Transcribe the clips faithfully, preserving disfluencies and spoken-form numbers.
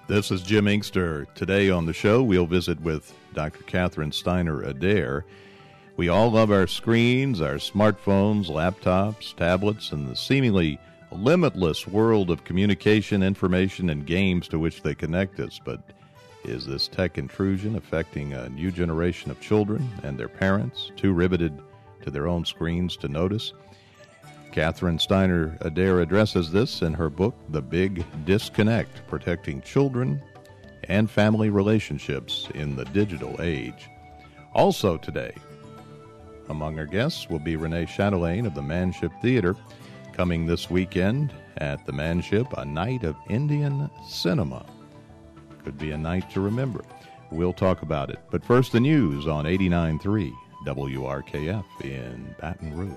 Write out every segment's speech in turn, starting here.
This is Jim Inkster. Today on the show, we'll visit with Doctor Catherine Steiner Adair. We all love our screens, our smartphones, laptops, tablets, and the seemingly limitless world of communication, information, and games to which they connect us. But is this tech intrusion affecting a new generation of children and their parents, too riveted to their own screens to notice? Catherine Steiner Adair addresses this in her book, The Big Disconnect, Protecting Children and Family Relationships in the Digital Age. Also today, among our guests will be Renee Chatelain of the Manship Theater, coming this weekend at the Manship, a night of Indian cinema. Could be a night to remember. We'll talk about it. But first, the news on eighty-nine point three W R K F in Baton Rouge.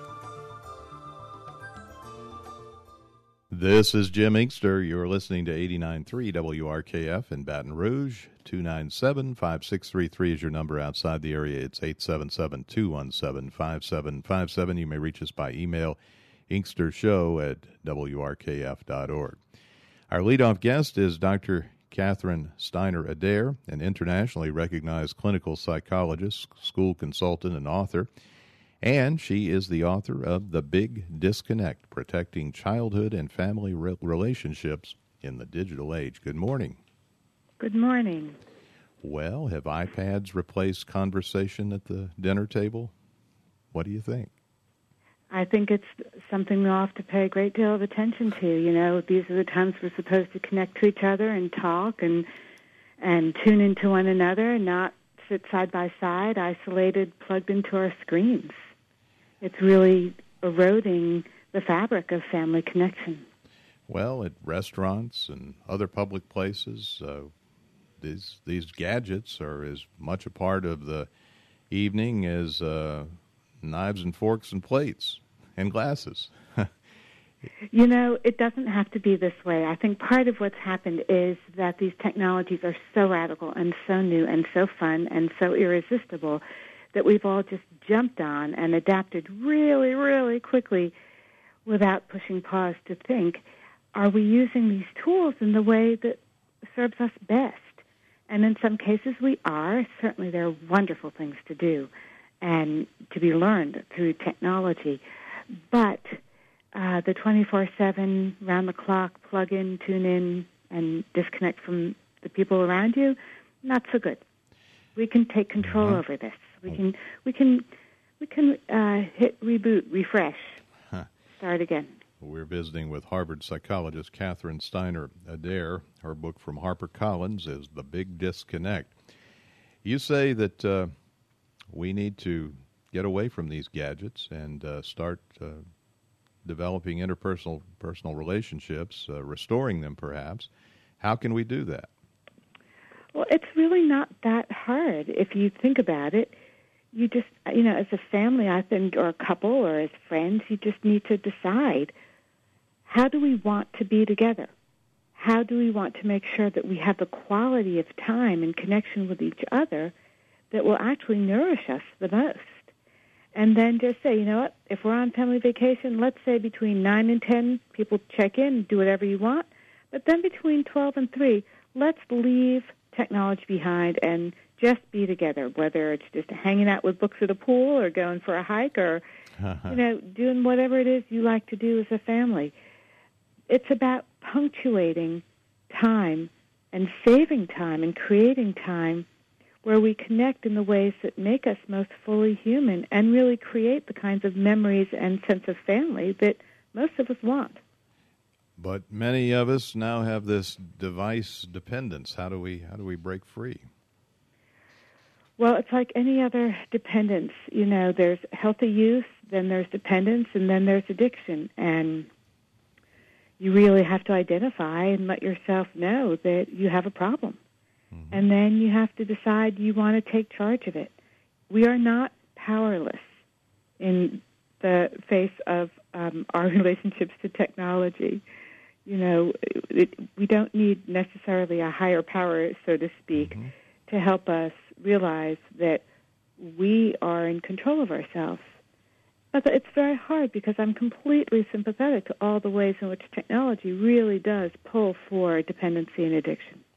This is Jim Inkster. You're listening to eighty-nine point three W R K F in Baton Rouge. two nine seven, five six three three is your number outside the area. It's eight seven seven, two one seven, five seven five seven. You may reach us by email, inkstershow at W R K F dot org. Our leadoff guest is Doctor Catherine Steiner Adair, an internationally recognized clinical psychologist, school consultant, and author. And she is the author of The Big Disconnect, Protecting Childhood and Family Re- Relationships in the Digital Age. Good morning. Good morning. Well, have iPads replaced conversation at the dinner table? What do you think? I think it's something we all have to pay a great deal of attention to. You know, these are the times we're supposed to connect to each other and talk and and tune into one another and not sit side by side, isolated, plugged into our screens. It's really eroding the fabric of family connection. Well, at restaurants and other public places, uh, these these gadgets are as much a part of the evening as uh, knives and forks and plates and glasses. You know, it doesn't have to be this way. I think part of what's happened is that these technologies are so radical and so new and so fun and so irresistible that we've all just jumped on and adapted really, really quickly without pushing pause to think, are we using these tools in the way that serves us best? And in some cases we are. Certainly there are wonderful things to do and to be learned through technology. But uh, the twenty-four seven, round-the-clock, plug in, tune in, and disconnect from the people around you, not so good. We can take control uh-huh. over this. We can we can we can uh, hit reboot, refresh, huh. start again. We're visiting with Harvard psychologist Catherine Steiner Adair. Her book from HarperCollins is The Big Disconnect. You say that uh, we need to get away from these gadgets and uh, start uh, developing interpersonal personal relationships, uh, restoring them perhaps. How can we do that? Well, it's really not that hard if you think about it. You just, you know, as a family, I think, or a couple, or as friends, you just need to decide, how do we want to be together? How do we want to make sure that we have the quality of time and connection with each other that will actually nourish us the most? And then just say, you know what, if we're on family vacation, let's say between nine and ten, people check in, do whatever you want. But then between twelve and three, let's leave technology behind and just be together, whether it's just hanging out with books at a pool or going for a hike or, you know, doing whatever it is you like to do as a family. It's about punctuating time and saving time and creating time where we connect in the ways that make us most fully human and really create the kinds of memories and sense of family that most of us want. But many of us now have this device dependence. How do we how do we break free? Well, it's like any other dependence. You know, there's healthy use, then there's dependence, and then there's addiction. And you really have to identify and let yourself know that you have a problem. Mm-hmm. And then you have to decide you want to take charge of it. We are not powerless in the face of um, our relationships to technology. You know, it, we don't need necessarily a higher power, so to speak, mm-hmm. to help us realize that we are in control of ourselves. But it's very hard because I'm completely sympathetic to all the ways in which technology really does pull for dependency and addiction.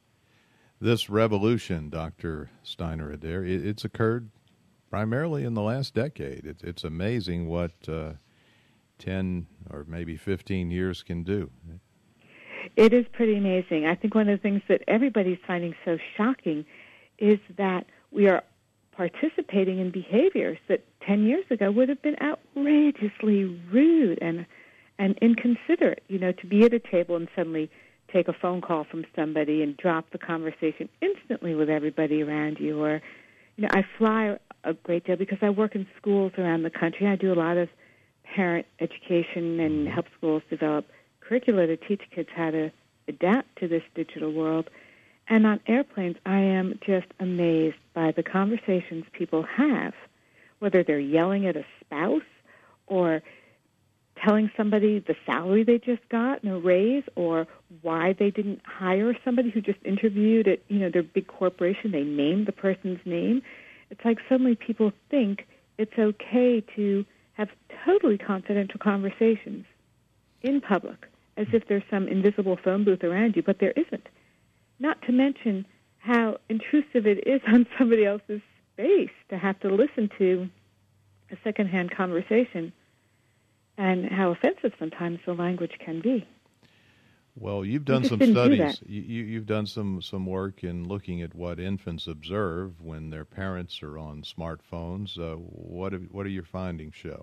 This revolution, Doctor Steiner Adair, it, it's occurred primarily in the last decade. It, it's amazing what uh, ten or maybe fifteen years can do. It is pretty amazing. I think one of the things that everybody's finding so shocking is that we are participating in behaviors that ten years ago would have been outrageously rude and and inconsiderate. You know, to be at a table and suddenly take a phone call from somebody and drop the conversation instantly with everybody around you. Or, you know, I fly a great deal because I work in schools around the country. I do a lot of parent education and help schools develop curricula to teach kids how to adapt to this digital world. And on airplanes, I am just amazed by the conversations people have, whether they're yelling at a spouse or telling somebody the salary they just got and a raise, or why they didn't hire somebody who just interviewed at, you know, their big corporation. They named the person's name. It's like suddenly people think it's okay to have totally confidential conversations in public, as if there's some invisible phone booth around you, but there isn't. Not to mention how intrusive it is on somebody else's space to have to listen to a secondhand conversation, and how offensive sometimes the language can be. Well, you've done some studies. You, you've done some, some work in looking at what infants observe when their parents are on smartphones. Uh, what have, what do your findings show?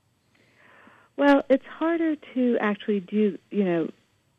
Well, it's harder to actually do, you know,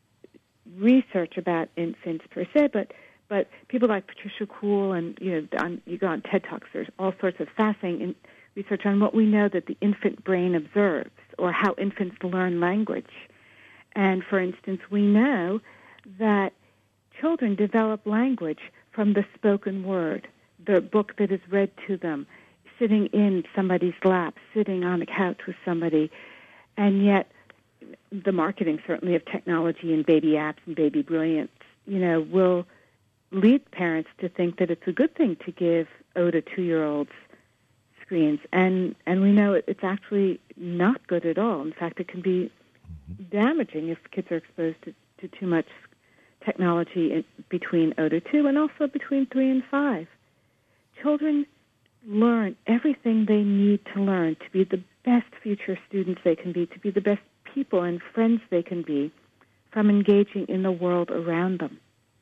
research about infants per se, but but people like Patricia Kuhl and, you know, on, you go on TED Talks, there's all sorts of fascinating research on what we know that the infant brain observes or how infants learn language. And, for instance, we know that children develop language from the spoken word, the book that is read to them, sitting in somebody's lap, sitting on a couch with somebody. And yet the marketing, certainly, of technology and baby apps and baby brilliance, you know, will lead parents to think that it's a good thing to give oh to two-year-olds screens. And, and we know it's actually not good at all. In fact, it can be damaging if kids are exposed to, to too much technology in, between oh to two and also between three and five. Children learn everything they need to learn to be the best future students they can be, to be the best people and friends they can be from engaging in the world around them.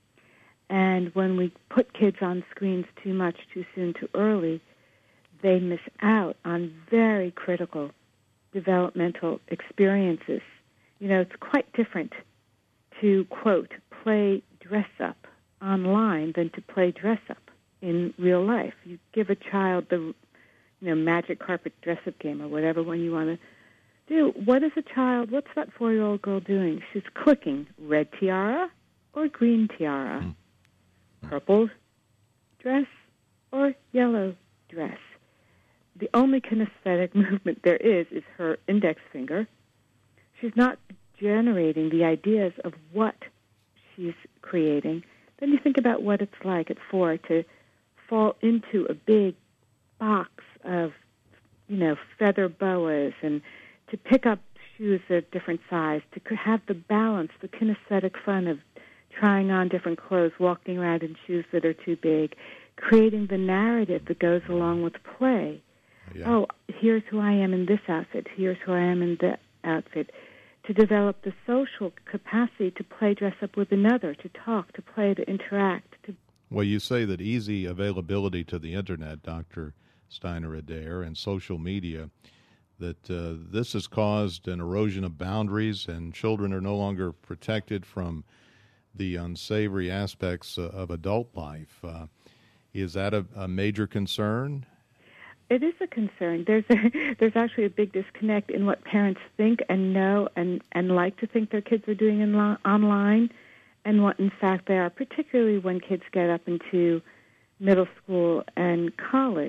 And when we put kids on screens too much, too soon, too early, they miss out on very critical developmental experiences. You know, it's quite different to, quote, play dress-up online than to play dress-up in real life. You give a child the, you know, magic carpet dress-up game or whatever one you want to do. What is a child, what's that four-year-old girl doing? She's clicking red tiara or green tiara, mm. purple dress or yellow dress. The only kinesthetic movement there is is her index finger. She's not generating the ideas of what she's creating. Then you think about what it's like at four to fall into a big box of, you know, feather boas and to pick up shoes that are different size, to have the balance, the kinesthetic fun of trying on different clothes, walking around in shoes that are too big, creating the narrative that goes along with play. Yeah. Oh, here's who I am in this outfit. Here's who I am in that outfit. To develop the social capacity to play dress up with another, to talk, to play, to interact. To well, you say that easy availability to the Internet, Doctor Steiner Adair, and social media, that uh, this has caused an erosion of boundaries and children are no longer protected from the unsavory aspects uh, of adult life. Uh, is that a, a major concern? It is a concern. There's a, there's actually a big disconnect in what parents think and know and, and like to think their kids are doing in lo- online and what, in fact, they are, particularly when kids get up into middle school and college.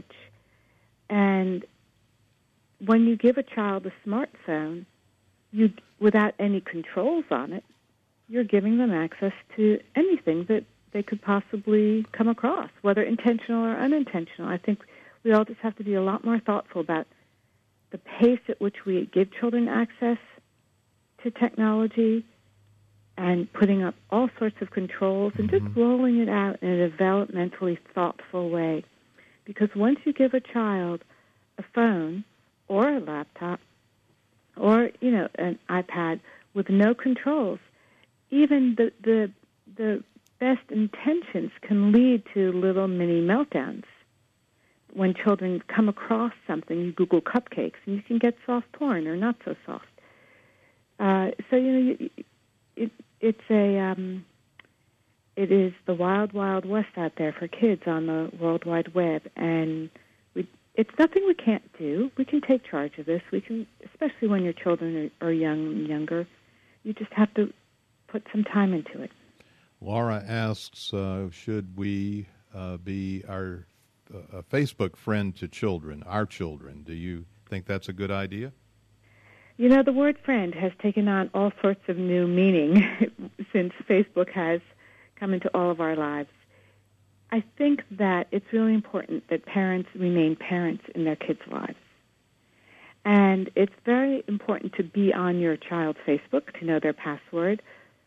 And when you give a child a smartphone, you, without any controls on it, you're giving them access to anything that they could possibly come across, whether intentional or unintentional. I think we all just have to be a lot more thoughtful about the pace at which we give children access to technology and putting up all sorts of controls and Mm-hmm. just rolling it out in a developmentally thoughtful way. Because once you give a child a phone or a laptop or, you know, an iPad with no controls, even the the, the best intentions can lead to little mini meltdowns. When children come across something, you Google cupcakes, and you can get soft porn or not so soft. Uh, so, you know, you, it, it's a, um, it is the wild, wild west out there for kids on the World Wide Web, and we, it's nothing we can't do. We can take charge of this. We can, especially when your children are, are young and younger. You just have to put some time into it. Laura asks, uh, should we uh, be our uh, a Facebook friend to children, our children? Do you think that's a good idea? You know, the word friend has taken on all sorts of new meaning since Facebook has come into all of our lives. I think that it's really important that parents remain parents in their kids' lives. And it's very important to be on your child's Facebook, to know their password,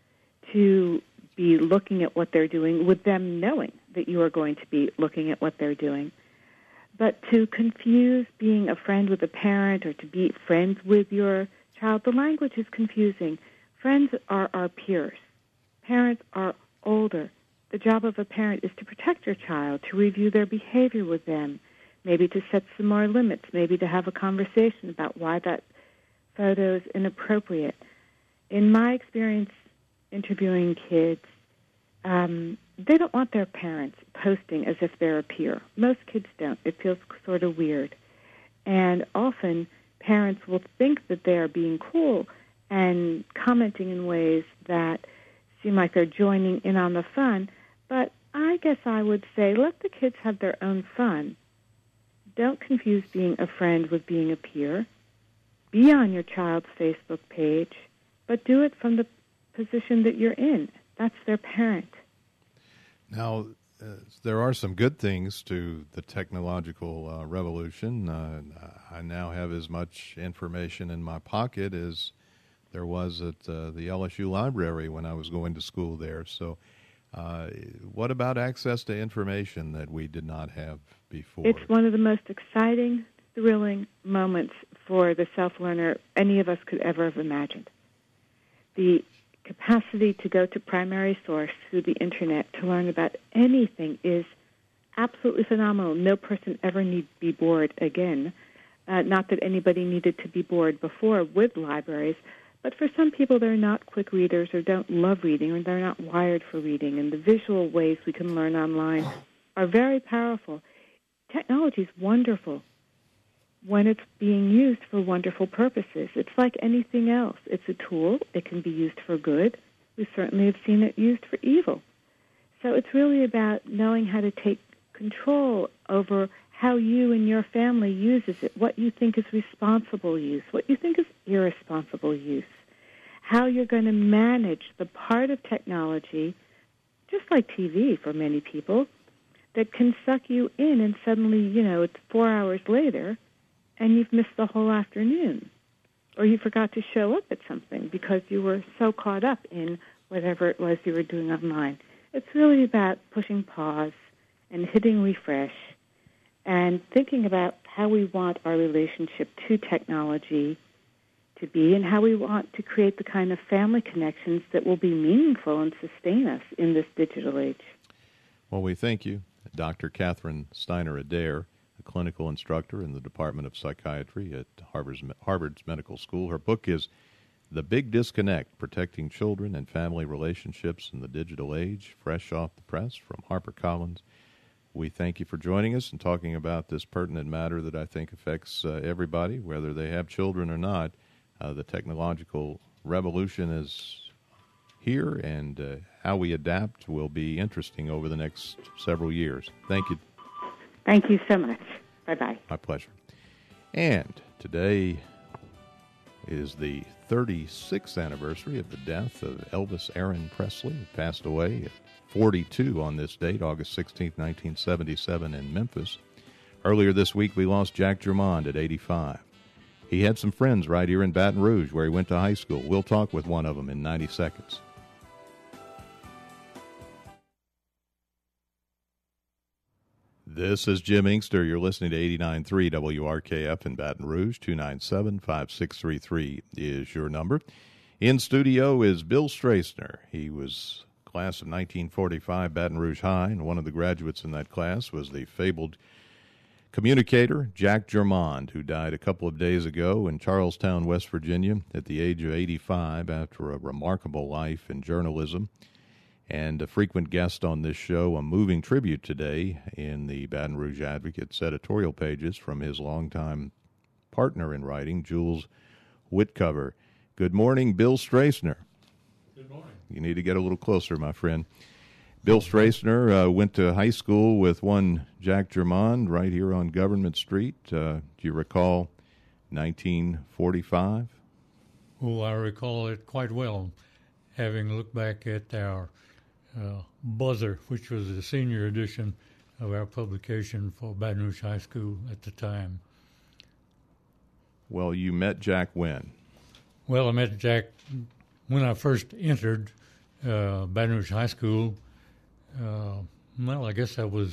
to be looking at what they're doing with them knowing that you are going to be looking at what they're doing. But to confuse being a friend with a parent or to be friends with your child, the language is confusing. Friends are our peers. Parents are older. The job of a parent is to protect your child, to review their behavior with them, maybe to set some more limits, maybe to have a conversation about why that photo is inappropriate. In my experience interviewing kids, um, they don't want their parents posting as if they're a peer. Most kids don't. It feels sort of weird. And often parents will think that they are being cool and commenting in ways that seem like they're joining in on the fun. But I guess I would say let the kids have their own fun. Don't confuse being a friend with being a peer. Be on your child's Facebook page, but do it from the position that you're in. That's their parent. Now, uh, there are some good things to the technological uh, revolution. Uh, I now have as much information in my pocket as there was at uh, the L S U library when I was going to school there. So uh, what about access to information that we did not have before? It's one of the most exciting, thrilling moments for the self-learner any of us could ever have imagined. The capacity to go to primary source through the Internet to learn about anything is absolutely phenomenal. No person ever need be bored again. Uh, not that anybody needed to be bored before with libraries, but for some people they're not quick readers or don't love reading or they're not wired for reading, and the visual ways we can learn online are very powerful. Technology is wonderful when it's being used for wonderful purposes. It's like anything else. It's a tool. It can be used for good. We certainly have seen it used for evil. So it's really about knowing how to take control over how you and your family uses it, what you think is responsible use, what you think is irresponsible use, how you're going to manage the part of technology, just like T V for many people, that can suck you in and suddenly, you know, it's four hours later and you've missed the whole afternoon, or you forgot to show up at something because you were so caught up in whatever it was you were doing online. It's really about pushing pause and hitting refresh and thinking about how we want our relationship to technology to be and how we want to create the kind of family connections that will be meaningful and sustain us in this digital age. Well, we thank you, Doctor Catherine Steiner Adair, a clinical instructor in the Department of Psychiatry at Harvard's, Harvard's Medical School. Her book is The Big Disconnect, Protecting Children and Family Relationships in the Digital Age, fresh off the press from HarperCollins. We thank you for joining us and talking about this pertinent matter that I think affects uh, everybody, whether they have children or not. Uh, the technological revolution is here, and uh, how we adapt will be interesting over the next several years. Thank you. Thank you so much. Bye-bye. My pleasure. And today is the thirty-sixth anniversary of the death of Elvis Aaron Presley, who passed away at forty-two on this date, August sixteenth, nineteen seventy-seven, in Memphis. Earlier this week, we lost Jack Germond at eighty-five. He had some friends right here in Baton Rouge, where he went to high school. We'll talk with one of them in ninety seconds. This is Jim Inkster. You're listening to eighty-nine point three W R K F in Baton Rouge. two nine seven, five six three three is your number. In studio is Bill Straisner. He was class of nineteen forty-five, Baton Rouge High, and one of the graduates in that class was the fabled communicator Jack Germond, who died a couple of days ago in Charlestown, West Virginia, at the age of eighty-five after a remarkable life in journalism. And a frequent guest on this show, a moving tribute today in the Baton Rouge Advocate's editorial pages from his longtime partner in writing, Jules Whitcover. Good morning, Bill Straisner. Good morning. You need to get a little closer, my friend. Bill Straisner uh, went to high school with one Jack Germond right here on Government Street. Uh, do you recall nineteen forty-five? Oh, I recall it quite well, having looked back at our uh, buzzer, which was the senior edition of our publication for Baton Rouge High School at the time. Well, you met Jack when? Well, I met Jack when I first entered uh, Baton Rouge High School. Uh, well, I guess I was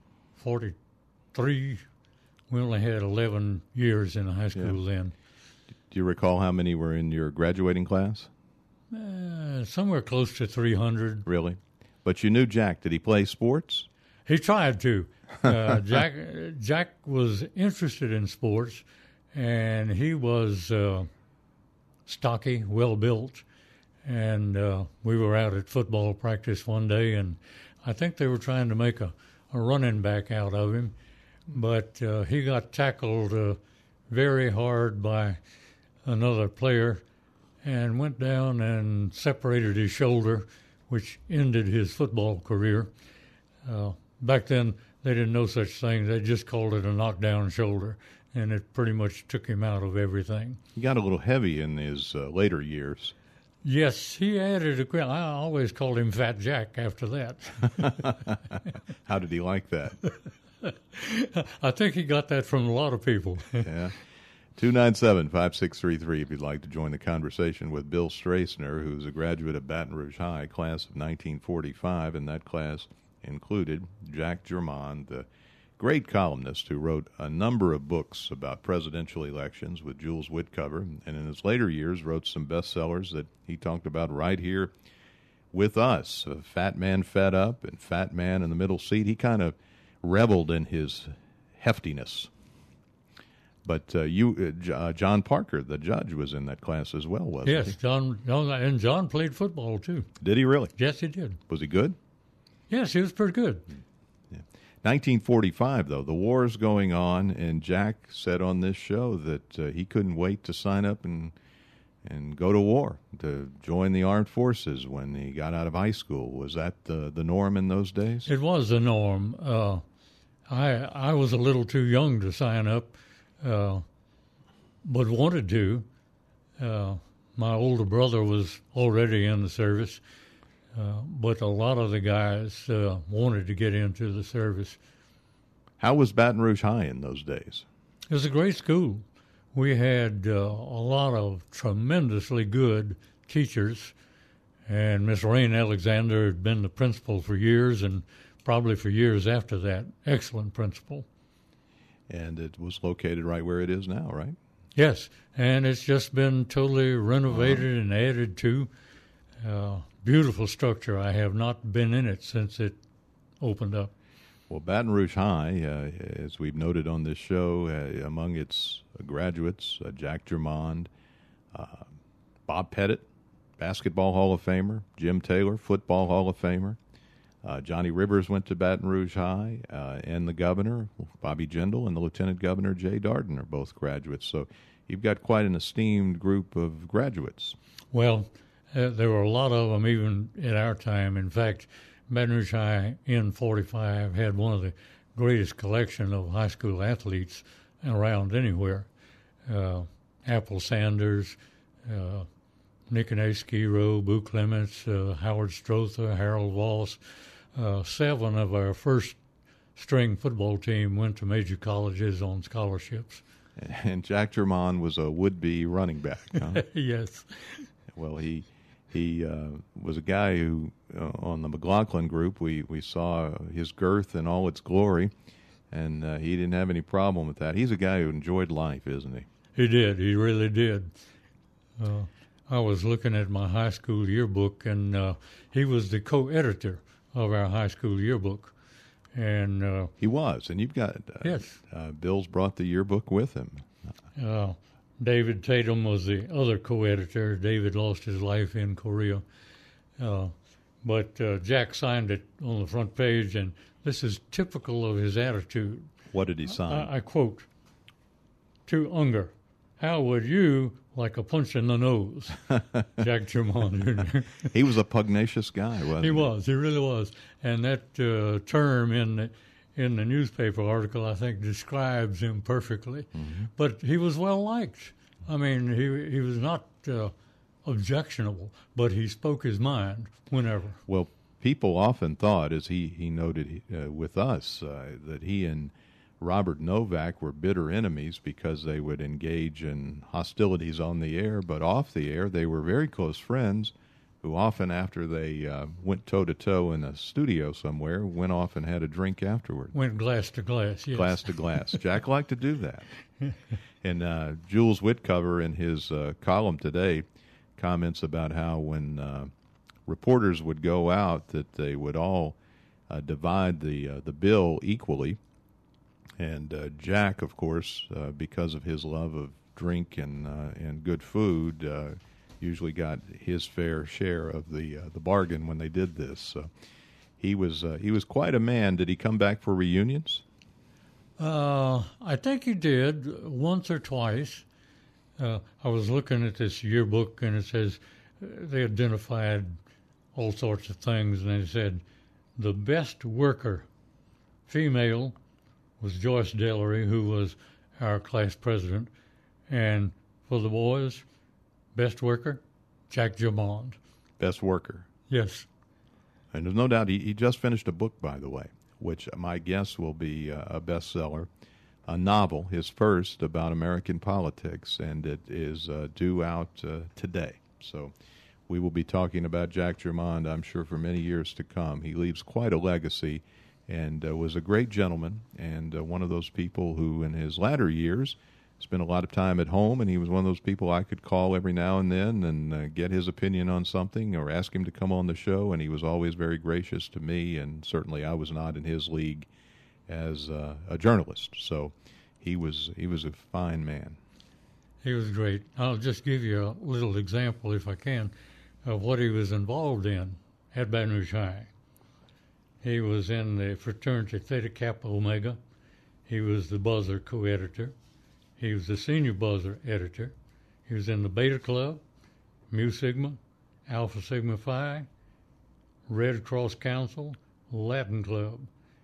forty-three. We only had eleven years in high school yeah. then. Do you recall how many were in your graduating class? Uh, somewhere close to three hundred. Really? But you knew Jack. Did he play sports? He tried to. Uh, Jack Jack was interested in sports, and he was uh, stocky, well-built. And uh, we were out at football practice one day, and I think they were trying to make a, a running back out of him. But uh, he got tackled uh, very hard by another player and went down and separated his shoulder, which ended his football career. Uh, back then, they didn't know such things. They just called it a knockdown shoulder, and it pretty much took him out of everything. He got a little heavy in his uh, later years. Yes, he added a. I always called him Fat Jack after that. How did he like that? I think he got that from a lot of people. Yeah. two nine seven, five six three three if you'd like to join the conversation with Bill Straisner, who's a graduate of Baton Rouge High, class of nineteen forty-five, and that class included Jack Germond, the great columnist who wrote a number of books about presidential elections with Jules Whitcover, and in his later years wrote some bestsellers that he talked about right here with us, uh, Fat Man Fed Up and Fat Man in the Middle Seat. He kind of reveled in his heftiness. But uh, you, uh, uh, John Parker, the judge, was in that class as well, wasn't yes, he? Yes, John, John, and John played football, too. Did he really? Yes, he did. Was he good? Yes, he was pretty good. Yeah. nineteen forty-five, though, the war's going on, and Jack said on this show that uh, he couldn't wait to sign up and and go to war, to join the armed forces when he got out of high school. Was that the, the norm in those days? It was the norm. Uh, I I was a little too young to sign up. Uh, but wanted to. Uh, my older brother was already in the service, uh, but a lot of the guys uh, wanted to get into the service. How was Baton Rouge High in those days? It was a great school. We had uh, a lot of tremendously good teachers, and Miss Rain Alexander had been the principal for years, and probably for years after that. Excellent principal. And it was located right where it is now, right? Yes, and it's just been totally renovated uh-huh. and added to. Uh, beautiful structure. I have not been in it since it opened up. Well, Baton Rouge High, uh, as we've noted on this show, uh, among its graduates, uh, Jack Germond, uh, Bob Pettit, Basketball Hall of Famer, Jim Taylor, Football Hall of Famer. Uh, Johnny Rivers went to Baton Rouge High, uh, and the governor, Bobby Jindal, and the lieutenant governor, Jay Darden, are both graduates. So you've got quite an esteemed group of graduates. Well, uh, there were a lot of them even at our time. In fact, Baton Rouge High in forty-five had one of the greatest collection of high school athletes around anywhere. Uh, Apple Sanders, uh, Nick and A. Skiro, Boo Clements, uh, Howard Strother, Harold Walsh. Uh, seven of our first string football team went to major colleges on scholarships. And Jack Germond was a would-be running back, huh? Yes. Well, he he uh, was a guy who, uh, on the McLaughlin group, we, we saw his girth in all its glory. and uh, he didn't have any problem with that. He's a guy who enjoyed life, isn't he? He did. He really did. Uh, I was looking at my high school yearbook, and uh, he was the co-editor of our high school yearbook. And uh, he was, and you've got uh, yes. Uh, Bill's brought the yearbook with him. Uh, David Tatum was the other co-editor. David lost his life in Korea, uh, but uh, Jack signed it on the front page, and this is typical of his attitude. What did he sign? I, I quote, "To Unger, how would you like a punch in the nose?" Jack Germond Junior He was a pugnacious guy, wasn't he? He was. He really was. And that uh, term in the, in the newspaper article, I think, describes him perfectly. Mm-hmm. But he was well liked. I mean, he he was not uh, objectionable, but he spoke his mind whenever. Well, people often thought, as he he noted uh, with us, uh, that he and Robert Novak were bitter enemies because they would engage in hostilities on the air, but off the air they were very close friends who often, after they uh, went toe-to-toe in a studio somewhere, went off and had a drink afterward. Went glass to glass, yes. Glass to glass. Jack liked to do that. And uh, Jules Whitcover, in his uh, column today, comments about how when uh, reporters would go out, that they would all uh, divide the uh, the bill equally. And uh, Jack, of course, uh, because of his love of drink and uh, and good food, uh, usually got his fair share of the uh, the bargain when they did this. So he was uh, he was quite a man. Did he come back for reunions? Uh, I think he did once or twice. Uh, I was looking at this yearbook, and it says uh, they identified all sorts of things, and they said the best worker, female, was Joyce Dellery, who was our class president, and for the boys, best worker, Jack Germond. Best worker. Yes. And there's no doubt he, he just finished a book, by the way, which my guess will be uh, a bestseller, a novel, his first, about American politics, and it is uh, due out uh, today. So we will be talking about Jack Germond, I'm sure, for many years to come. He leaves quite a legacy and uh, was a great gentleman, and uh, one of those people who, in his latter years, spent a lot of time at home, and he was one of those people I could call every now and then and uh, get his opinion on something or ask him to come on the show, and he was always very gracious to me, and certainly I was not in his league as uh, a journalist. So he was he was a fine man. He was great. I'll just give you a little example, if I can, of what he was involved in at Baton Rouge High. He was in the fraternity Theta Kappa Omega. He was the Buzzer co-editor. He was the senior Buzzer editor. He was in the Beta Club, Mu Sigma, Alpha Sigma Phi, Red Cross Council, Latin Club.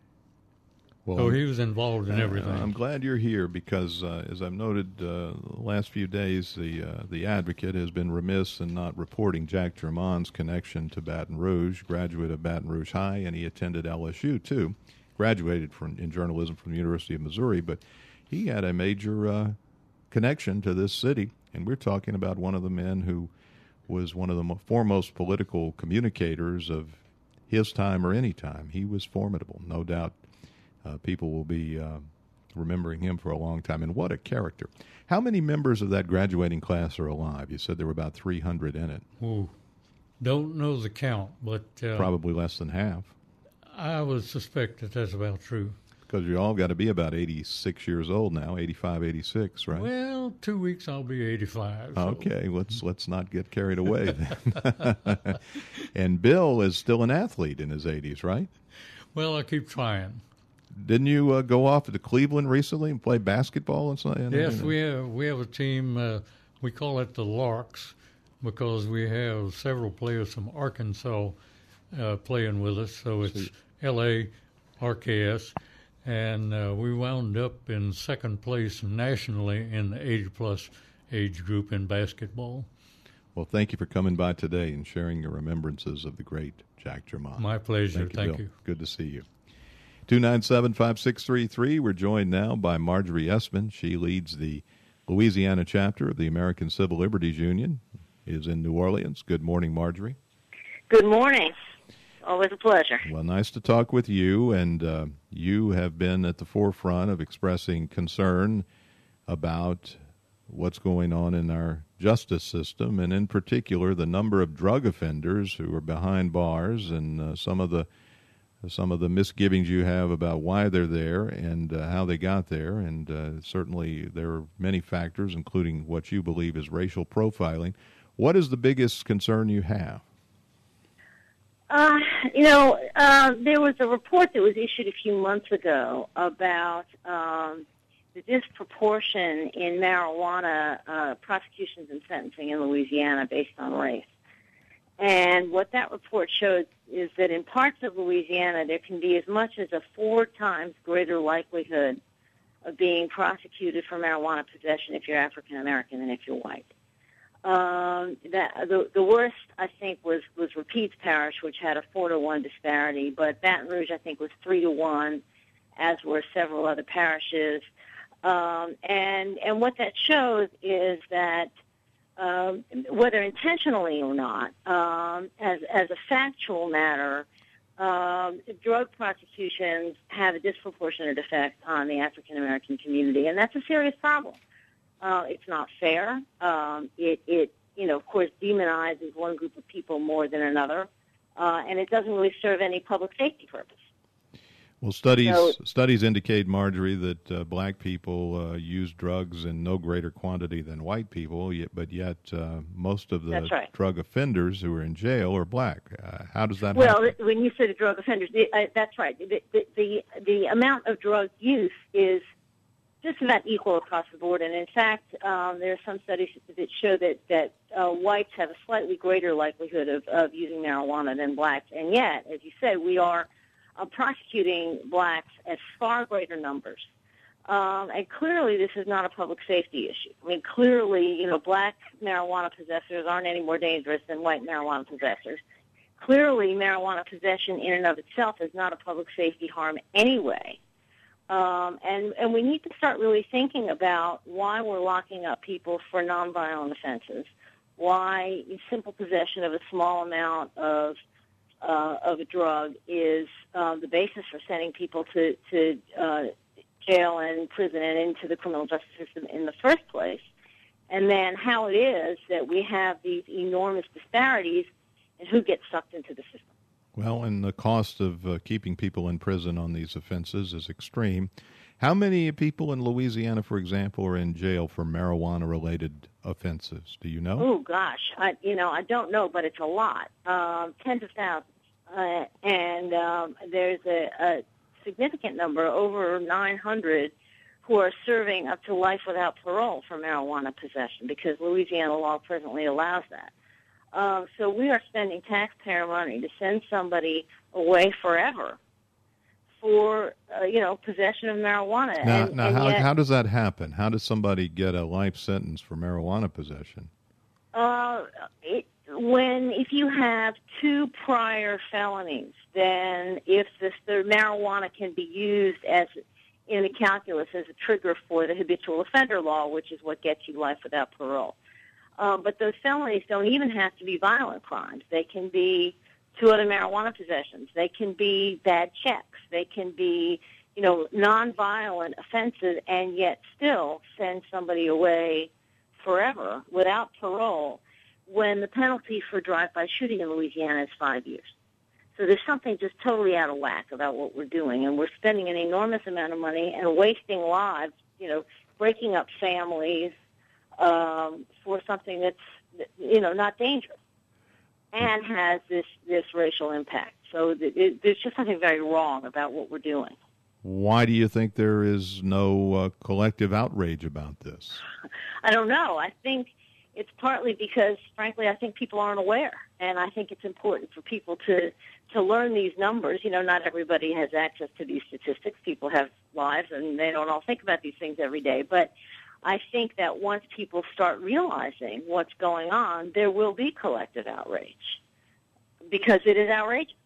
Well, so he was involved in everything. I'm glad you're here because, uh, as I've noted uh, the last few days, the uh, the Advocate has been remiss in not reporting Jack Germond's connection to Baton Rouge, graduate of Baton Rouge High, and he attended L S U, too. Graduated from in journalism from the University of Missouri, but he had a major uh, connection to this city, and we're talking about one of the men who was one of the foremost political communicators of his time or any time. He was formidable, no doubt. Uh, people will be uh, remembering him for a long time, and what a character. How many members of that graduating class are alive? You said there were about three hundred in it. Ooh, don't know the count, but... Uh, probably less than half. I would suspect that that's about true. Because you all got to be about eighty-six years old now, eighty-five, eighty-six, right? Well, two weeks I'll be eighty-five. So. Okay, let's let's not get carried away then. And Bill is still an athlete in his eighties, right? Well, I keep trying. Didn't you uh, go off to Cleveland recently and play basketball and something? Yes, we have, we have a team. Uh, we call it the Larks because we have several players from Arkansas uh, playing with us. So it's L A R K S. And uh, we wound up in second place nationally in the eighty-plus age group in basketball. Well, thank you for coming by today and sharing your remembrances of the great Jack Germond. My pleasure. Thank you. Thank Bill. you. Good to see you. two nine seven, five six three three. We're joined now by Marjorie Essman. She leads the Louisiana chapter of the American Civil Liberties Union, is in New Orleans. Good morning, Marjorie. Good morning. Always a pleasure. Well, nice to talk with you, and uh, you have been at the forefront of expressing concern about what's going on in our justice system, and in particular the number of drug offenders who are behind bars, and uh, some of the some of the misgivings you have about why they're there and uh, how they got there. And uh, certainly there are many factors, including what you believe is racial profiling. What is the biggest concern you have? Uh, you know, uh, there was a report that was issued a few months ago about um, the disproportion in marijuana uh, prosecutions and sentencing in Louisiana based on race. And what that report showed is that in parts of Louisiana, there can be as much as a four times greater likelihood of being prosecuted for marijuana possession if you're African American than if you're white. Um, that the, the worst, I think, was, was Rapides Parish, which had a four to one disparity, but Baton Rouge, I think, was three to one, as were several other parishes. Um, and and what that shows is that um, whether intentionally or not, um, as as a factual matter, um, drug prosecutions have a disproportionate effect on the African American community, and that's a serious problem. Uh, it's not fair. Um, it, it, you know, of course, demonizes one group of people more than another, uh, and it doesn't really serve any public safety purpose. Well, studies so, studies indicate, Marjorie, that uh, black people uh, use drugs in no greater quantity than white people, yet, but yet uh, most of the right. drug offenders who are in jail are black. Uh, how does that well, happen? when you say the drug offenders, the, uh, that's right. The, the, the, the amount of drug use is just about equal across the board. And in fact, um, there are some studies that show that, that uh, whites have a slightly greater likelihood of, of using marijuana than blacks. And yet, as you say, we are uh, prosecuting blacks at far greater numbers. Um, and clearly this is not a public safety issue. I mean, clearly, you know, black marijuana possessors aren't any more dangerous than white marijuana possessors. Clearly, marijuana possession in and of itself is not a public safety harm anyway. Um, and, and we need to start really thinking about why we're locking up people for nonviolent offenses, why simple possession of a small amount of uh, of a drug is uh, the basis for sending people to, to uh, jail and prison and into the criminal justice system in the first place, and then how it is that we have these enormous disparities in who gets sucked into the system. Well, and the cost of uh, keeping people in prison on these offenses is extreme. How many people in Louisiana, for example, are in jail for marijuana-related offenses? Do you know? Oh, gosh. I, you know, I don't know, but it's a lot. Um, tens of thousands. Uh, and um, there's a, a significant number, over nine hundred, who are serving up to life without parole for marijuana possession because Louisiana law presently allows that. Um, so we are spending taxpayer money to send somebody away forever for, uh, you know, possession of marijuana. Now, and, now and how, yet, how does that happen? How does somebody get a life sentence for marijuana possession? Uh, it, when if you have two prior felonies, then if this, the marijuana can be used as in the calculus as a trigger for the habitual offender law, which is what gets you life without parole. Uh, but those felonies don't even have to be violent crimes. They can be two other marijuana possessions. They can be bad checks. They can be, you know, nonviolent offenses, and yet still send somebody away forever without parole when the penalty for drive-by shooting in Louisiana is five years. So there's something just totally out of whack about what we're doing, and we're spending an enormous amount of money and wasting lives, you know, breaking up families, Um, for something that's, you know, not dangerous and has this, this racial impact. So th- it, there's just something very wrong about what we're doing. Why do you think there is no uh, collective outrage about this? I don't know. I think it's partly because, frankly, I think people aren't aware. And I think it's important for people to, to learn these numbers. You know, not everybody has access to these statistics. People have lives, and they don't all think about these things every day. But I think that once people start realizing what's going on, there will be collective outrage because it is outrageous.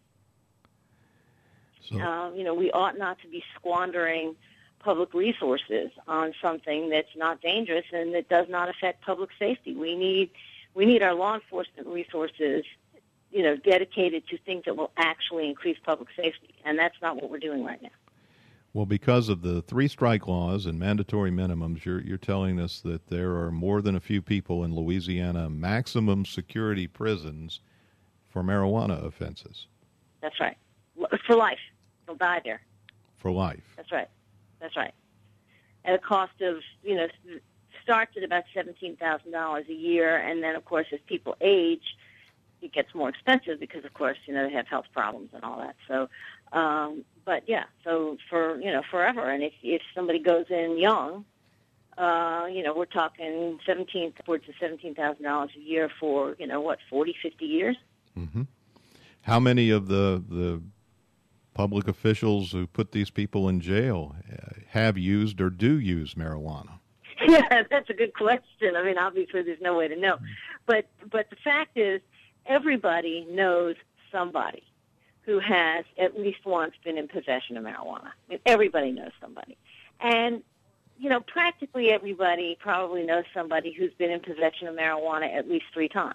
So, um, you know, we ought not to be squandering public resources on something that's not dangerous and that does not affect public safety. We need we need our law enforcement resources you know, dedicated to things that will actually increase public safety, and that's not what we're doing right now. Well, because of the three-strike laws and mandatory minimums, you're you're telling us that there are more than a few people in Louisiana maximum security prisons for marijuana offenses. That's right. For life. They'll die there. For life. That's right. That's right. At a cost of, you know, starts at about seventeen thousand dollars a year, and then, of course, as people age, it gets more expensive because, of course, you know, they have health problems and all that. So, um, but, yeah, so for, you know, forever. And if, if somebody goes in young, uh, you know, we're talking seventeen, upwards of seventeen thousand dollars a year for, you know, what, forty, fifty years? Mm-hmm. How many of the the public officials who put these people in jail have used or do use marijuana? Yeah, that's a good question. I mean, obviously there's no way to know. But but the fact is, everybody knows somebody who has at least once been in possession of marijuana. I mean, everybody knows somebody. And, you know, practically everybody probably knows somebody who's been in possession of marijuana at least three times.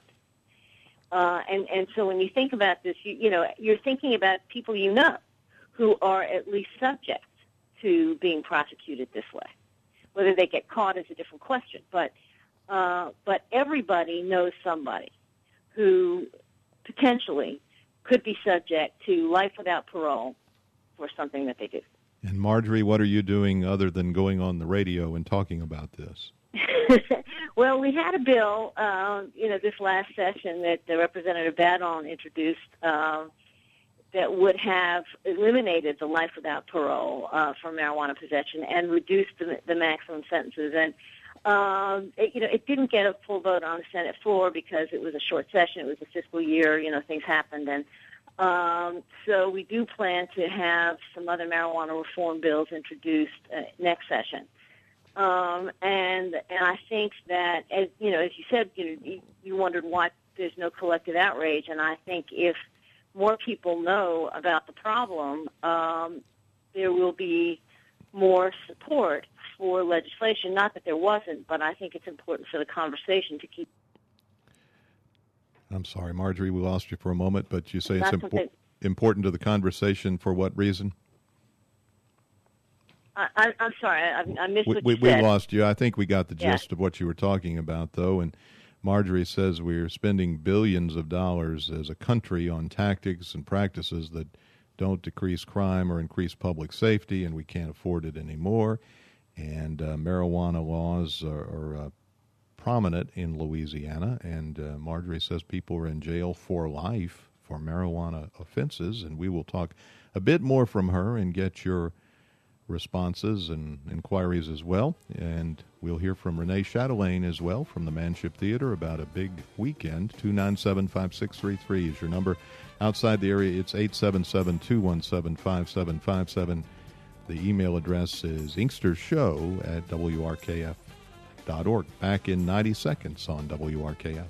Uh, and, and so when you think about this, you, you know, you're thinking about people you know who are at least subject to being prosecuted this way. Whether they get caught is a different question, but uh, but everybody knows somebody who potentially could be subject to life without parole for something that they do. And Marjorie, what are you doing other than going on the radio and talking about this? Well, we had a bill, uh, you know, this last session that uh, Representative Badon introduced uh, that would have eliminated the life without parole uh, for marijuana possession and reduced the, the maximum sentences. And, um, it, you know, it didn't get a full vote on the Senate floor because it was a short session. It was a fiscal year. You know, things happened. And um, so we do plan to have some other marijuana reform bills introduced uh, next session. Um, and and I think that, as you know, as you said, you know, you, you wondered why there's no collective outrage. And I think if more people know about the problem, um, there will be more support for legislation. Not that there wasn't, but I think it's important for the conversation to keep. I'm sorry, Marjorie, we lost you for a moment, but you say it's impo- important to the conversation for what reason? I, I, I'm sorry, I, I missed we, what we, you we said. We lost you. I think we got the gist yeah. of what you were talking about, though, and Marjorie says we're spending billions of dollars as a country on tactics and practices that don't decrease crime or increase public safety, and we can't afford it anymore. And uh, marijuana laws are, are uh, prominent in Louisiana, and uh, Marjorie says people are in jail for life for marijuana offenses, and we will talk a bit more from her and get your responses and inquiries as well. And we'll hear from Renee Chatelain as well from the Manship Theater about a big weekend. two nine seven, five six three three is your number. Outside the area, it's eight seven seven, two one seven, five seven five seven. The email address is inkstershow at W R K F dot org. Back in ninety seconds on W R K F.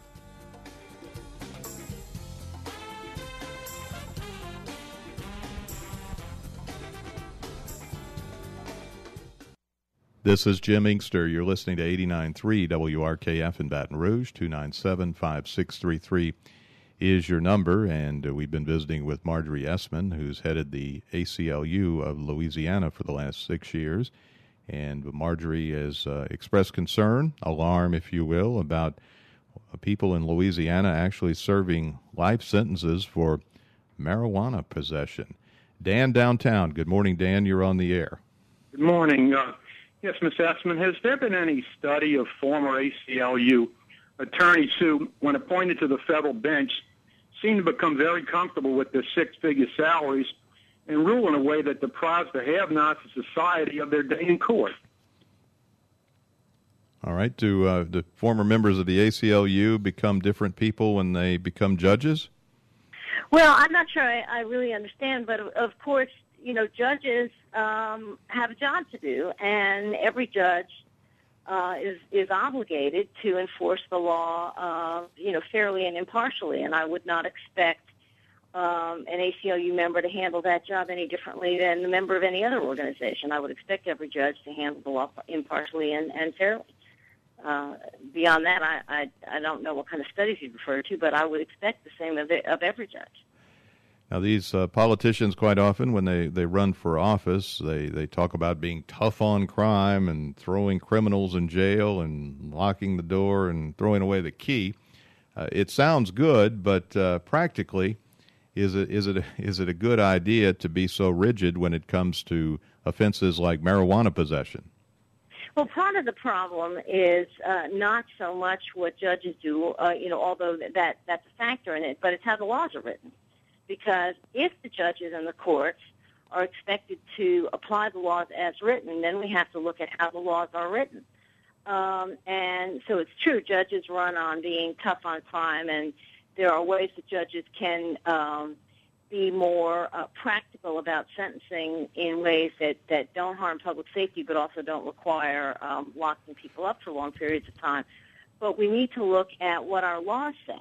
This is Jim Inkster. You're listening to eighty-nine point three W R K F in Baton Rouge. two nine seven, five six three three is your number, and uh, we've been visiting with Marjorie Essman, who's headed the A C L U of Louisiana for the last six years. And Marjorie has uh, expressed concern, alarm, if you will, about people in Louisiana actually serving life sentences for marijuana possession. Dan downtown. Good morning, Dan. You're on the air. Good morning. Uh, yes, Miz Essman, has there been any study of former A C L U attorneys who, when appointed to the federal bench, seem to become very comfortable with their six-figure salaries and rule in a way that deprives the have-nots of society of their day in court? All right. Do uh, the former members of the A C L U become different people when they become judges? Well, I'm not sure I, I really understand, but of, of course, you know, judges um, have a job to do, and every judge uh, is is obligated to enforce the law, uh, you know, fairly and impartially. And I would not expect um, an A C L U member to handle that job any differently than a member of any other organization. I would expect every judge to handle the law impartially and, and fairly. uh, beyond that, I, I I don't know what kind of studies you refer to, but I would expect the same of, of every judge. Now, these uh, politicians, quite often, when they, they run for office, they, they talk about being tough on crime and throwing criminals in jail and locking the door and throwing away the key. Uh, it sounds good, but uh, practically, is it is it a, is it a good idea to be so rigid when it comes to offenses like marijuana possession? Well, part of the problem is uh, not so much what judges do, uh, you know, although that that's a factor in it, but it's how the laws are written. Because if the judges and the courts are expected to apply the laws as written, then we have to look at how the laws are written. Um, and so it's true, judges run on being tough on crime, and there are ways that judges can um, be more uh, practical about sentencing in ways that, that don't harm public safety but also don't require um, locking people up for long periods of time. But we need to look at what our laws say,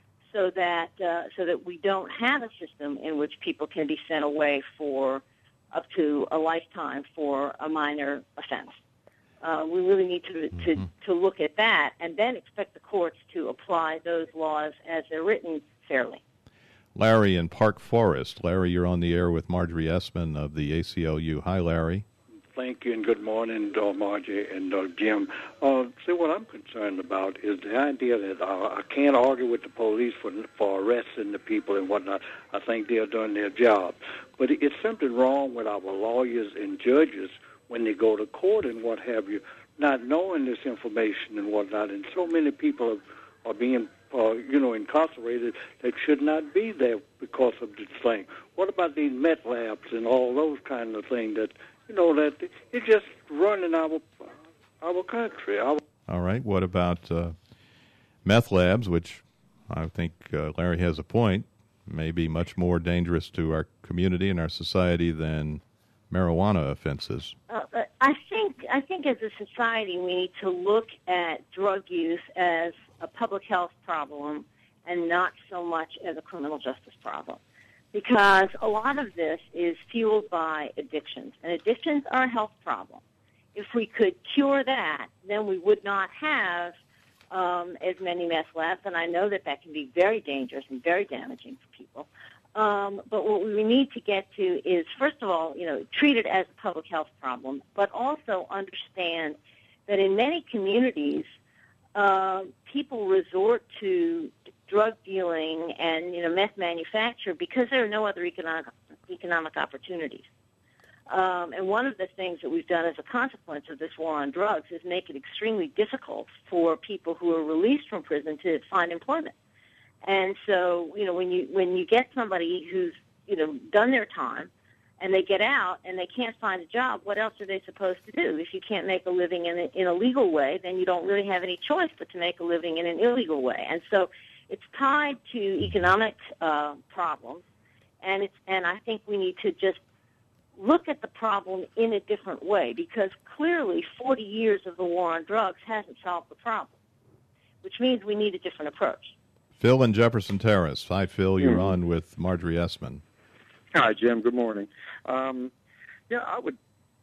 so that uh, so that we don't have a system in which people can be sent away for up to a lifetime for a minor offense. Uh, we really need to, mm-hmm. to to look at that and then expect the courts to apply those laws as they're written fairly. Larry in Park Forest. Larry, you're on the air with Marjorie Essman of the A C L U. Hi, Larry. Thank you, and good morning, uh, Margie and uh, Jim. Uh, see, what I'm concerned about is the idea that uh, I can't argue with the police for for arresting the people and whatnot. I think they're doing their job. But it's something wrong with our lawyers and judges when they go to court and what have you, not knowing this information and whatnot. And so many people are, are being, uh, you know, incarcerated that should not be there because of this thing. What about these meth labs and all those kind of things that, you know, that it's just running our our country. Our All right. What about uh, meth labs, which I think uh, Larry has a point, may be much more dangerous to our community and our society than marijuana offenses? Uh, I think I think as a society we need to look at drug use as a public health problem and not so much as a criminal justice problem. Because a lot of this is fueled by addictions, and addictions are a health problem. If we could cure that, then we would not have um, as many meth labs, and I know that that can be very dangerous and very damaging for people. Um, but what we need to get to is, first of all, you know, treat it as a public health problem, but also understand that in many communities, uh, people resort to drug dealing and, you know, meth manufacture because there are no other economic economic opportunities. Um, and one of the things that we've done as a consequence of this war on drugs is make it extremely difficult for people who are released from prison to find employment. And so, you know, when you when you get somebody who's, you know, done their time and they get out and they can't find a job, what else are they supposed to do? If you can't make a living in a, in a legal way, then you don't really have any choice but to make a living in an illegal way. And so it's tied to economic uh, problems, and it's and I think we need to just look at the problem in a different way, because clearly forty years of the war on drugs hasn't solved the problem, which means we need a different approach. Phil in Jefferson Terrace. Hi, Phil. You're mm-hmm. on with Marjorie Essman. Hi, Jim. Good morning. Um, yeah, I would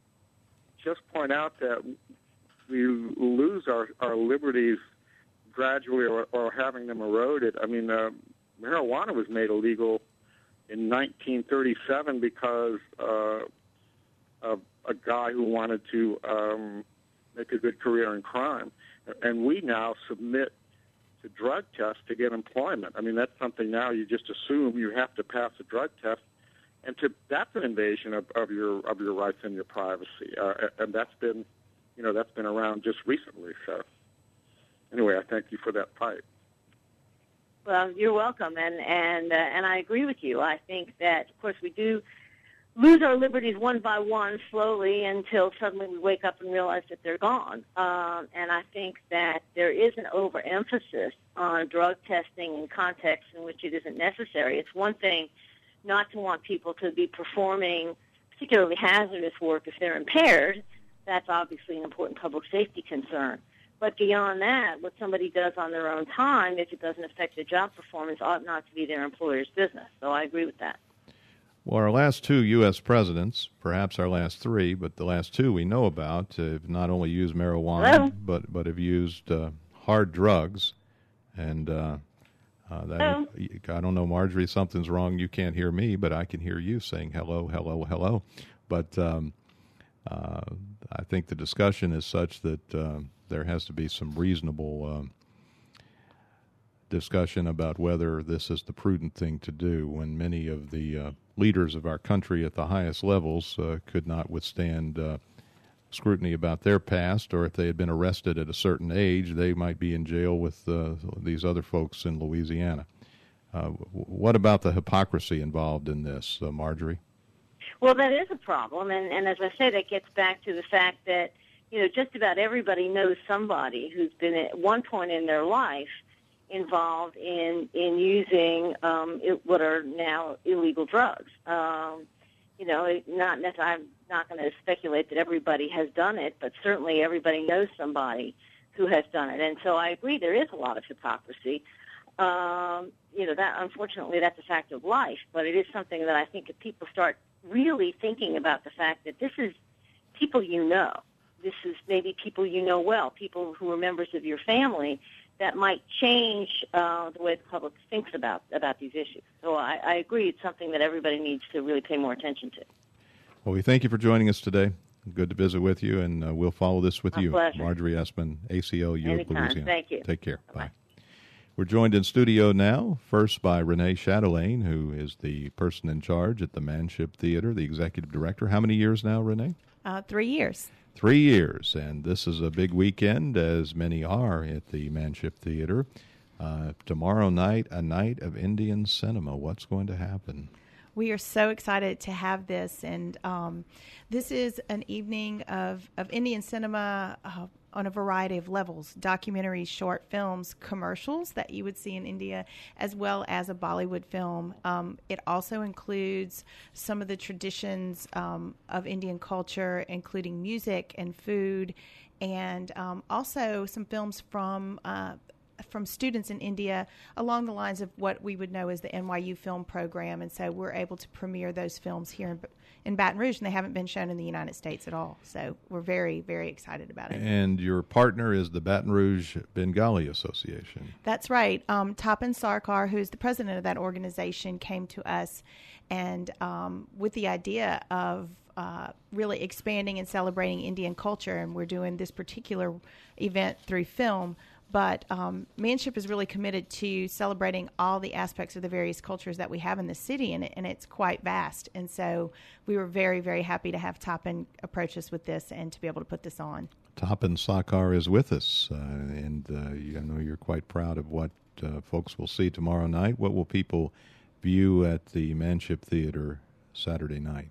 just point out that we lose our, our liberties gradually or, or having them eroded. I mean, uh, marijuana was made illegal in nineteen thirty-seven because uh, of a guy who wanted to um, make a good career in crime. And we now submit to drug tests to get employment. I mean, that's something now you just assume you have to pass a drug test. And to, that's an invasion of, of your of your rights and your privacy. Uh, and that's been, you know, that's been around just recently. So anyway, I thank you for that fight. Well, you're welcome, and and uh, and I agree with you. I think that, of course, we do lose our liberties one by one, slowly, until suddenly we wake up and realize that they're gone. Um, and I think that there is an overemphasis on drug testing in contexts in which it isn't necessary. It's one thing not to want people to be performing particularly hazardous work if they're impaired. That's obviously an important public safety concern. But beyond that, what somebody does on their own time, if it doesn't affect their job performance, ought not to be their employer's business. So I agree with that. Well, our last two U S presidents, perhaps our last three, but the last two we know about, uh, have not only used marijuana, Hello? but but have used uh, hard drugs. And uh, uh, that Hello? I don't know, Marjorie, something's wrong. You can't hear me, but I can hear you saying hello, hello, hello. But um, uh, I think the discussion is such that uh, there has to be some reasonable um, discussion about whether this is the prudent thing to do when many of the uh, leaders of our country at the highest levels uh, could not withstand uh, scrutiny about their past, or if they had been arrested at a certain age, they might be in jail with uh, these other folks in Louisiana. Uh, what about the hypocrisy involved in this, uh, Marjorie? Well, that is a problem, and, and as I say, that gets back to the fact that, you know, just about everybody knows somebody who's been at one point in their life involved in in using um, it, what are now illegal drugs. Um, you know, it, not necessarily, I'm not going to speculate that everybody has done it, but certainly everybody knows somebody who has done it. And so I agree there is a lot of hypocrisy. Um, you know, that unfortunately that's a fact of life, but it is something that I think if people start really thinking about the fact that this is people you know, this is maybe people you know well, people who are members of your family, that might change uh, the way the public thinks about about these issues. So I, I agree it's something that everybody needs to really pay more attention to. Well, we thank you for joining us today. Good to visit with you, and uh, we'll follow this with My you. pleasure. Marjorie Essman, A C L U of Anytime. Louisiana. Thank you. Take care. Bye-bye. Bye. We're joined in studio now, first by Renee Chatelain, who is the person in charge at the Manship Theater, the executive director. How many years now, Renee? Uh, three years. Three years, and this is a big weekend, as many are at the Manship Theater. Uh, tomorrow night, a night of Indian cinema. What's going to happen? We are so excited to have this, and um, this is an evening of, of Indian cinema uh, on a variety of levels, documentaries, short films, commercials that you would see in India, as well as a Bollywood film. Um, it also includes some of the traditions um, of Indian culture, including music and food, and um, also some films from uh, from students in India along the lines of what we would know as the N Y U film program. And so we're able to premiere those films here in, in Baton Rouge, and they haven't been shown in the United States at all. So we're very, very excited about it. And your partner is the Baton Rouge Bengali Association. That's right. Um, Tapan Sarkar, who's the president of that organization, came to us and um, with the idea of uh, really expanding and celebrating Indian culture, and we're doing this particular event through film. But um, Manship is really committed to celebrating all the aspects of the various cultures that we have in the city, and, it, and it's quite vast. And so we were very, very happy to have Tapan approach us with this and to be able to put this on. Tapan Sarkar is with us, uh, and uh, you, I know you're quite proud of what uh, folks will see tomorrow night. What will people view at the Manship Theater Saturday night?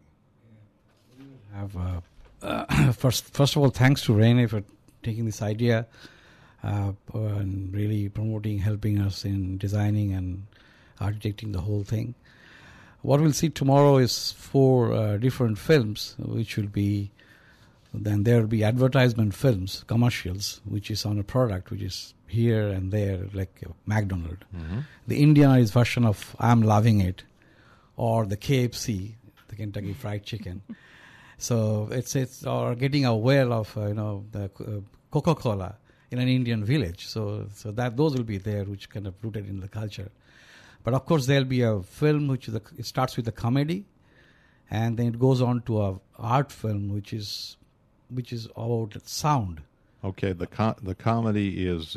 Have uh, uh, first, first of all, thanks to Renee for taking this idea. Uh, and really promoting, helping us in designing and architecting the whole thing. What we'll see tomorrow is four uh, different films, which will be, then there will be advertisement films, commercials, which is on a product, which is here and there, like uh, McDonald's. Mm-hmm. The Indianized version of I'm Loving It, or the K F C, the Kentucky Fried Chicken. So it's it's or getting aware of uh, you know the uh, Coca-Cola in an Indian village, so so that those will be there, which kind of rooted in the culture. But of course, there'll be a film which is a, it starts with a comedy, and then it goes on to a art film, which is which is about sound. Okay, the co- the comedy is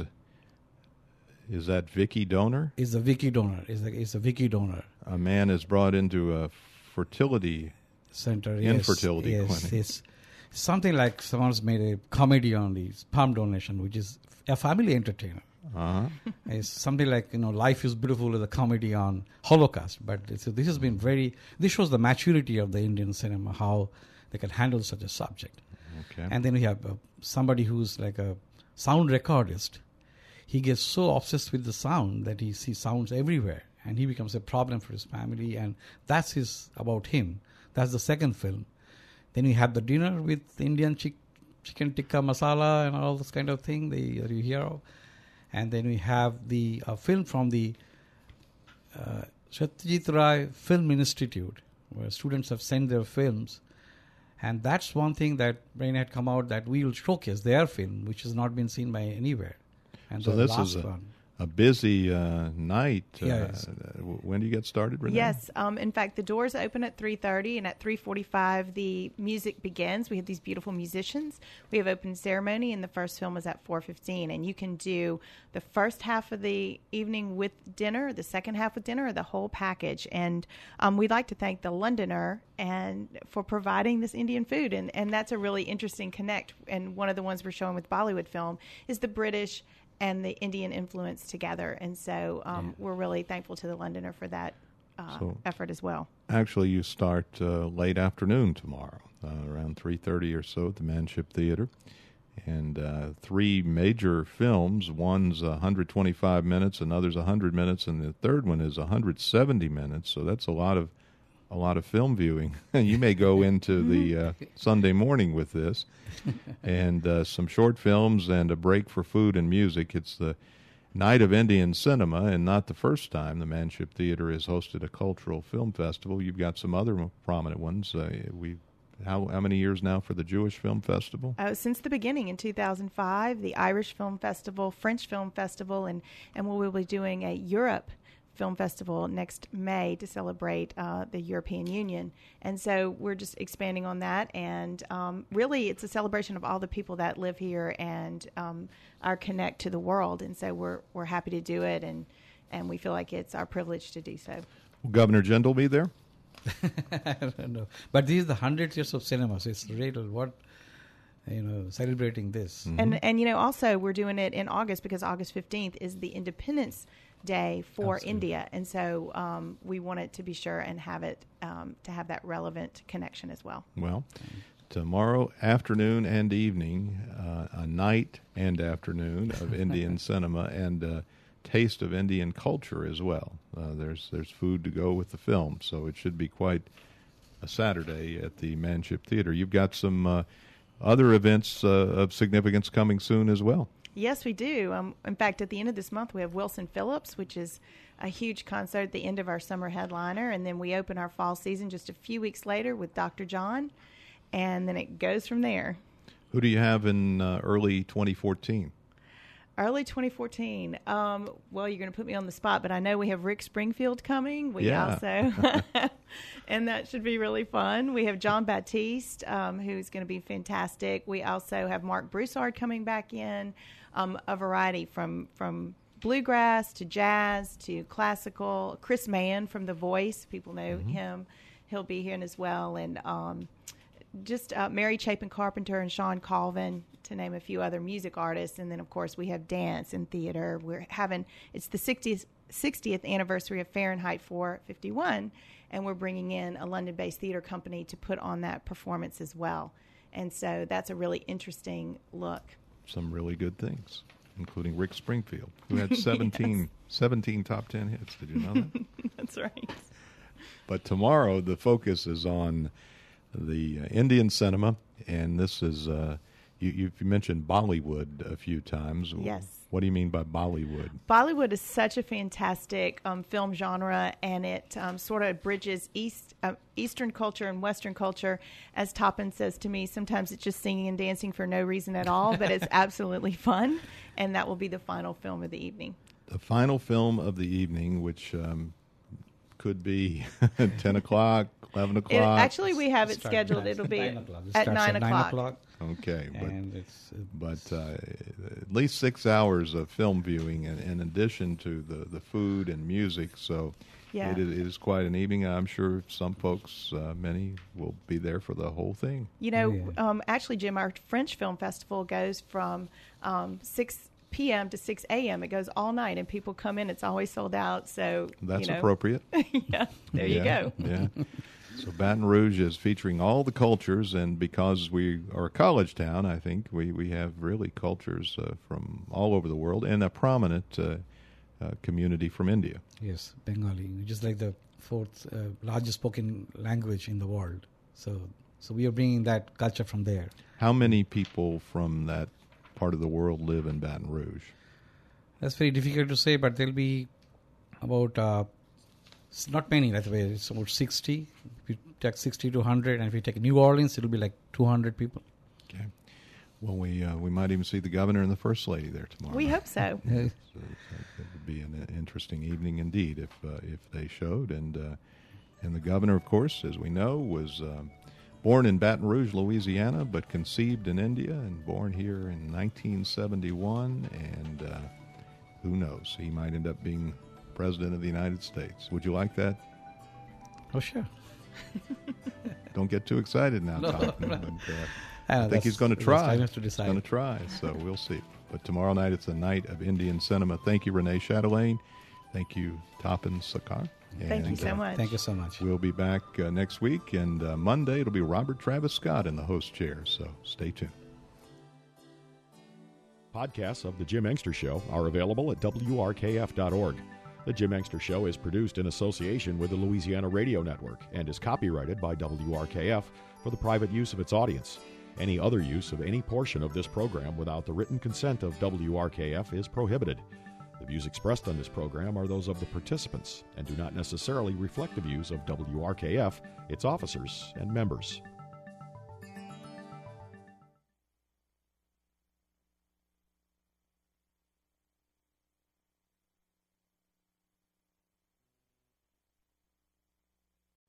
is that Vicky Donor? Is a Vicky Donor? Is a is a Vicky Donor? A man is brought into a fertility center, infertility yes, clinic. Yes, yes. Something like someone's made a comedy on the sperm donation, which is a family entertainer. Uh-huh. It's something like, you know, Life is Beautiful is a comedy on Holocaust. But it's, this has been very, this shows the maturity of the Indian cinema, how they can handle such a subject. Okay. And then we have uh, somebody who's like a sound recordist. He gets so obsessed with the sound that he sees sounds everywhere, and he becomes a problem for his family, and that's his about him. That's the second film. Then we have the dinner with Indian chick, chicken tikka masala and all this kind of thing they, that you hear of. And then we have the uh, film from the uh, Satyajit Ray Film Institute, where students have sent their films. And that's one thing that Brain had come out that we will showcase their film, which has not been seen by anywhere. And so the this last is a, one, a busy uh, night. Yes. Uh, when do you get started, Renee? Yes. Um, in fact, the doors open at three thirty, and at three forty-five, the music begins. We have these beautiful musicians. We have open ceremony, and the first film is at four fifteen. And you can do the first half of the evening with dinner, the second half with dinner, or the whole package. And um, we'd like to thank the Londoner and for providing this Indian food. And, and that's a really interesting connect. And one of the ones we're showing with Bollywood film is the British and the Indian influence together. And so um, yeah. we're really thankful to the Londoner for that uh, so effort as well. Actually, you start uh, late afternoon tomorrow, uh, around three thirty or so at the Manship Theater. And uh, three major films. One's one hundred twenty-five minutes, another's one hundred minutes, and the third one is one hundred seventy minutes. So that's a lot of a lot of film viewing. You may go into the uh, Sunday morning with this. And uh, some short films and a break for food and music. It's the Night of Indian Cinema, and not the first time the Manship Theater has hosted a cultural film festival. You've got some other prominent ones. Uh, we how how many years now for the Jewish Film Festival? Uh, since the beginning in two thousand five, the Irish Film Festival, French Film Festival, and, and we will be doing a Europe Film Festival next May to celebrate uh, the European Union. And so we're just expanding on that. And um, really, it's a celebration of all the people that live here and um, our connect to the world. And so we're we're happy to do it, and, and we feel like it's our privilege to do so. Will Governor Jindal be there? I don't know. But this is the hundred years of cinema, so it's real what you know, celebrating this. Mm-hmm. And and you know, also we're doing it in August because August fifteenth is the Independence Day for Absolutely. India, and so um, we wanted to be sure and have it um, to have that relevant connection as well. Well, tomorrow afternoon and evening, uh, a night and afternoon of Indian cinema and a taste of Indian culture as well. Uh, there's there's food to go with the film, so it should be quite a Saturday at the Manship Theater. You've got some uh, other events uh, of significance coming soon as well. Yes, we do. Um, in fact, at the end of this month, we have Wilson Phillips, which is a huge concert at the end of our summer headliner. And then we open our fall season just a few weeks later with Doctor John. And then it goes from there. Who do you have in uh, early twenty fourteen? Early twenty fourteen. Um, well, you're going to put me on the spot, but I know we have Rick Springfield coming. We yeah. also, and that should be really fun. We have John Baptiste, um, who's going to be fantastic. We also have Mark Broussard coming back in. Um, a variety from from bluegrass to jazz to classical. Chris Mann from The Voice, people know mm-hmm. him. He'll be here as well, and um, just uh, Mary Chapin Carpenter and Sean Colvin, to name a few other music artists. And then, of course, we have dance and theater. We're having it's the sixtieth, sixtieth anniversary of Fahrenheit four fifty-one, and we're bringing in a London-based theater company to put on that performance as well. And so that's a really interesting look. Some really good things, including Rick Springfield, who had seventeen, yes. seventeen top ten hits. Did you know that? That's right. But tomorrow the focus is on the uh, Indian cinema, and this is, uh, you, you've mentioned Bollywood a few times. Yes. What do you mean by Bollywood? Bollywood is such a fantastic um, film genre, and it um, sort of bridges East uh, Eastern culture and Western culture. As Toppin says to me, sometimes it's just singing and dancing for no reason at all, but it's absolutely fun, and that will be the final film of the evening. The final film of the evening, which um, could be ten o'clock, eleven o'clock. It, actually, we have it scheduled. It'll be nine at nine o'clock. nine o'clock. Okay, but, and it's, it's but uh, at least six hours of film viewing, in, in addition to the, the food and music. So yeah. it, it is quite an evening. I'm sure some folks, uh, many, will be there for the whole thing. You know, yeah. um, actually, Jim, our French Film Festival goes from um, six p.m. to six a.m. It goes all night, and people come in. It's always sold out. So that's you know. appropriate. yeah, there yeah, you go. yeah. So Baton Rouge is featuring all the cultures, and because we are a college town, I think we, we have really cultures uh, from all over the world, and a prominent uh, uh, community from India. Yes, Bengali, just like the fourth uh, largest spoken language in the world. So, so we are bringing that culture from there. How many people from that part of the world live in Baton Rouge? That's very difficult to say, but there'll be about uh, not many. By the way, it's about sixty take sixty to one hundred, and if you take New Orleans, it'll be like two hundred people. Okay. Well, we uh, we might even see the governor and the first lady there tomorrow. We hope so. so it would be an interesting evening indeed if uh, if they showed. And uh, and the governor, of course, as we know, was um, born in Baton Rouge, Louisiana, but conceived in India and born here in nineteen seventy-one. And uh, who knows? He might end up being president of the United States. Would you like that? Oh, sure. Don't get too excited now, No, Tom. no. But, uh, I, know, I think he's going to that's try. time to decide. He's going to try, so we'll see. But tomorrow night, it's a night of Indian cinema. Thank you, Renee Chatelain. Thank you, Tapan Sakar. Thank you And, so uh, much. Thank you so much. We'll be back uh, next week, and uh, Monday it'll be Robert Travis Scott in the host chair, so stay tuned. Podcasts of The Jim Engster Show are available at W R K F dot org. The Jim Engster Show is produced in association with the Louisiana Radio Network and is copyrighted by W R K F for the private use of its audience. Any other use of any portion of this program without the written consent of W R K F is prohibited. The views expressed on this program are those of the participants and do not necessarily reflect the views of W R K F, its officers, and members.